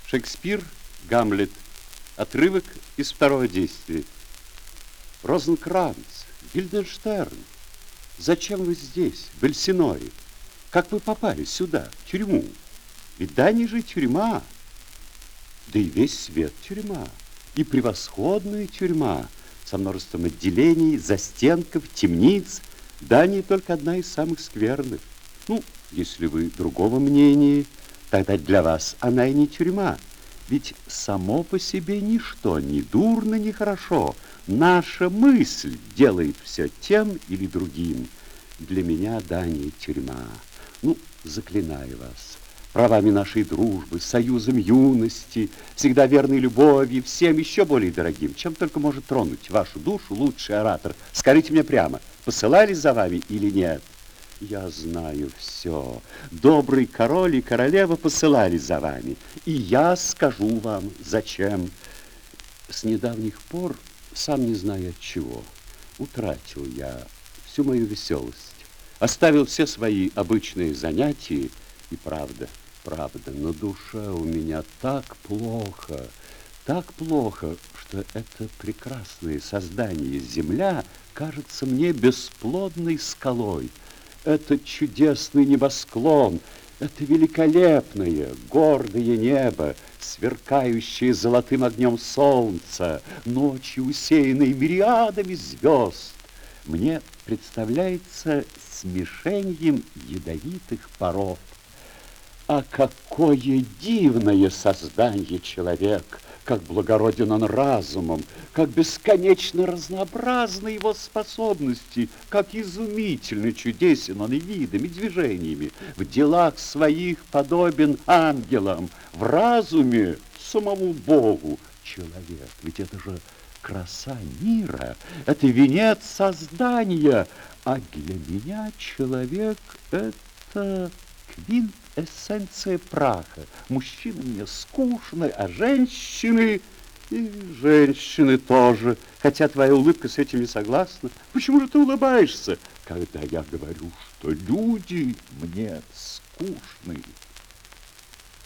Шекспир, Гамлет. Отрывок из второго действия. Розенкранц, Гильденштерн, зачем вы здесь, в Эльсиноре? Как вы попали сюда, в тюрьму? Ведь Дания же тюрьма, да и весь свет тюрьма, и превосходная тюрьма, со множеством отделений, застенков, темниц. Дания только одна из самых скверных. Ну, если вы другого мнения, тогда для вас она и не тюрьма. Ведь само по себе ничто, ни дурно, ни хорошо. Наша мысль делает все тем или другим. Для меня Дания тюрьма. Ну, заклинаю вас, правами нашей дружбы, союзом юности, всегда верной любови, всем еще более дорогим, чем только может тронуть вашу душу лучший оратор. Скажите мне прямо, посылали за вами или нет? Я знаю все. Добрый король и королева посылали за вами. И я скажу вам, зачем. С недавних пор, сам не знаю от чего, утратил я всю мою веселость. Оставил все свои обычные занятия. И правда, на душе у меня так плохо, что это прекрасное создание Земля кажется мне бесплодной скалой. Этот чудесный небосклон, это великолепное, гордое небо, сверкающее золотым огнем солнца, ночью усеянной мириадами звезд, мне представляется смешением ядовитых паров. А какое дивное создание человек! Как благороден он разумом, как бесконечно разнообразны его способности, как изумительно чудесен он и видами, и движениями. В делах своих подобен ангелам, в разуме самому Богу. Человек, ведь это же краса мира, это венец создания, а для меня человек — это квинтэссенция праха. Мужчины мне скучны, а женщины... И женщины тоже. Хотя твоя улыбка с этим не согласна. Почему же ты улыбаешься, когда я говорю, что люди мне скучны?